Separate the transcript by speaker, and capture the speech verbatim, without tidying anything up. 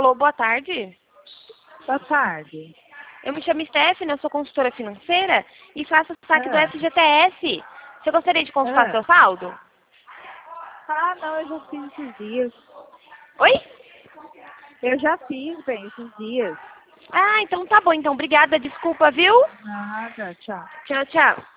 Speaker 1: Alô, boa tarde.
Speaker 2: Boa tarde.
Speaker 1: Eu me chamo Stephanie, eu sou consultora financeira e faço o saque do
Speaker 2: Ah.
Speaker 1: F G T S. Você gostaria de consultar
Speaker 2: Ah.
Speaker 1: seu saldo?
Speaker 2: Ah, não, eu já fiz esses dias.
Speaker 1: Oi?
Speaker 2: Eu já fiz, bem, esses dias.
Speaker 1: Ah, então tá bom. Então, obrigada. Desculpa, viu?
Speaker 2: Nada, tchau.
Speaker 1: Tchau, tchau.